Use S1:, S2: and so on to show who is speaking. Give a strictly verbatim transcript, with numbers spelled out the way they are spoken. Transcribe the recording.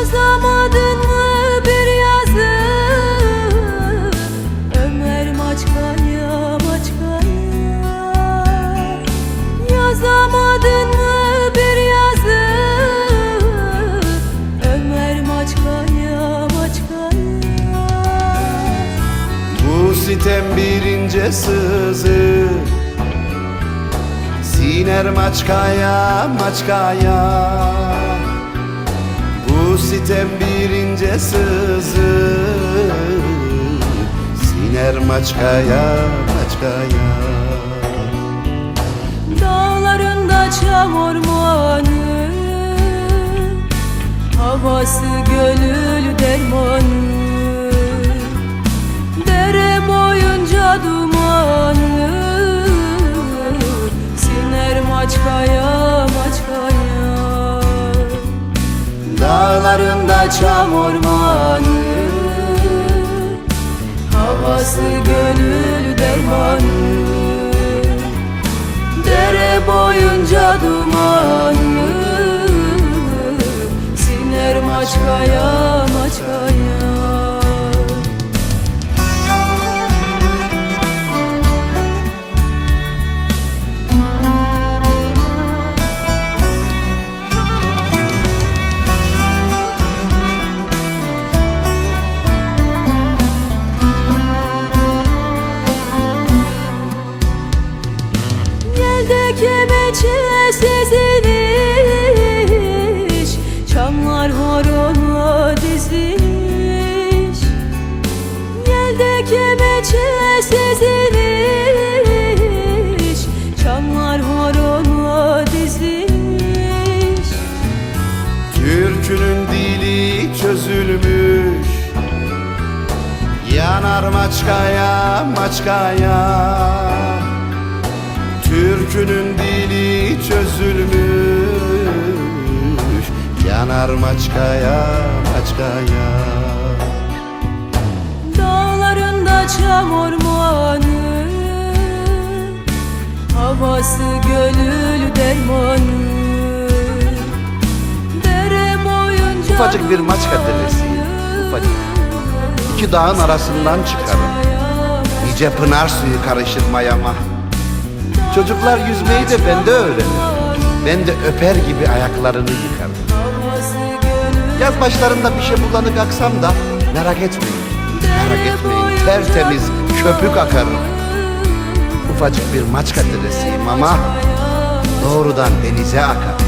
S1: Yazamadın mı bir yazı Ömer Maçka'ya, Maçka'ya? Yazamadın mı bir yazı Ömer Maçka'ya, Maçka'ya?
S2: Bu sitem bir ince sızı Siner Maçka'ya, Maçka'ya. Bu sitem bir ince sızı Siner Maçka'ya, Maçka'ya.
S1: Dağlarında çam ormanı Havası gönül dermanı Dere boyunca dumanı Siner Maçka'ya, Maçka'ya. Dağlarında çam ormanı Havası gönül dermanı Dere boyunca dumanı Siner Maçka'ya, Maçka'ya. Kemençe seziliş Çamlar horonla diziliş Yelde kemençe seziliş Çamlar horonla diziliş.
S2: Türkünün dili çözülmüş Yanar Maçka'ya, Maçka'ya. Türkünün dili çözülmüş Yanar Maçka'ya, Maçka'ya.
S1: Dağlarında çam ormanı Havası gönül dermanı Dere boyunca
S2: Ufacık bir Maçka deresi, ufacık. İki dağın arasından çıkarım Nice pınar suyu karışır mayama. Çocuklar yüzmeyi de bende öğrenir. Ben de öper gibi ayaklarını yıkarım. Yaz başlarında bir şey bulanık aksam da merak etmeyin, merak etmeyin, tertemiz köpük akarım. Ufacık bir Maçka deresiyim ama doğrudan denize akar.